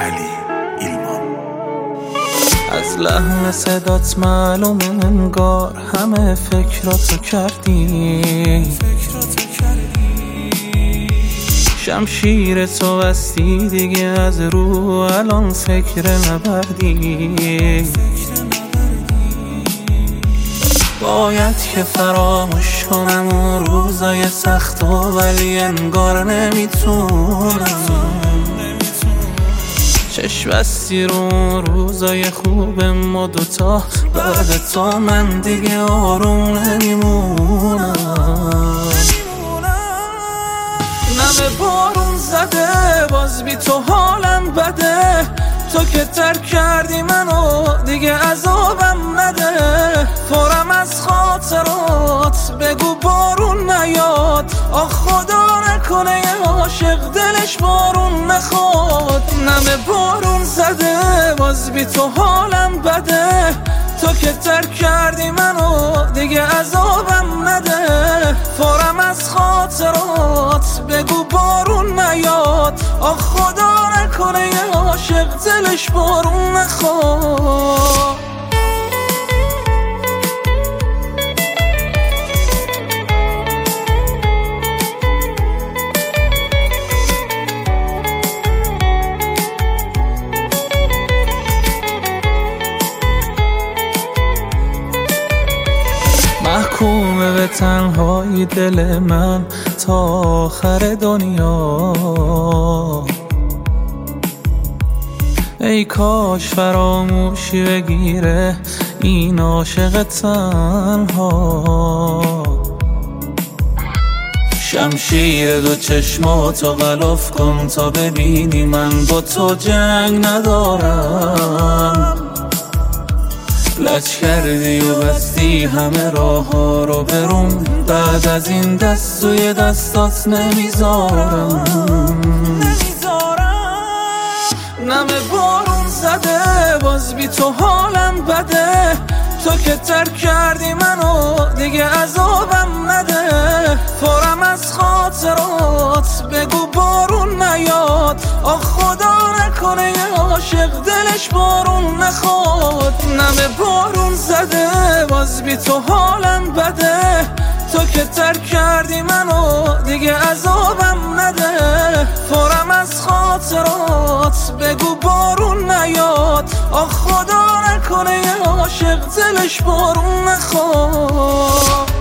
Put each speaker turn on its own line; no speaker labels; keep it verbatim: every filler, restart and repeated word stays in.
علی ایلمان.
از لحن صدات معلوم انگار همه فکراتو کردی، شمشیر تو بستی دیگه از رو الان فکر نبردی. باید که فراموش کنم اون روزای سخت و ولی انگار نمیتونم. چشم بستی رو روزای خوب ما دوتا، بعد تو من دیگه آروم نمیمونم. نمه بارون زده باز بی تو حالم بده، تو که ترک کردی منو دیگه عذابم نده. پرم از خاطرات بگو بارون نیاد، آخ خدا نکنه یه عاشق دلش بارون نخواد. نمه بارون زده باز بی تو حالم بده، تو که ترک کردی منو دیگه عذابم نده. پرم از خاطرات بگو بارون نیاد، آخ خدا نکنه یه عاشق دلش بارون نخواد. محکومه به تنهایی دل من تا آخر دنیا. ای کاش فراموشی بگیره این عاشق تنها. شمشیر دو چشماتو غلاف کن تا ببینی من با تو جنگ ندارم. لج کردی و بستی همه راه ها رو بروم، بعد از این دست توی دستات نمیذارم. نمه بارون زده باز بی تو حالم بده، تو که ترک کردی منو دیگه عذابم نده. پرم از خاطرات بگو بارون نیاد، آخ خدا نکنه یه عاشق دلش بارون نخواد. نمه بارون زده باز بی تو حالم بده، تو که ترک کردی منو دیگه عذابم نده. پرم از خاطرات بگو بارون نیاد، آخ خدا نکنه یه عاشق دلش بارون نخواد.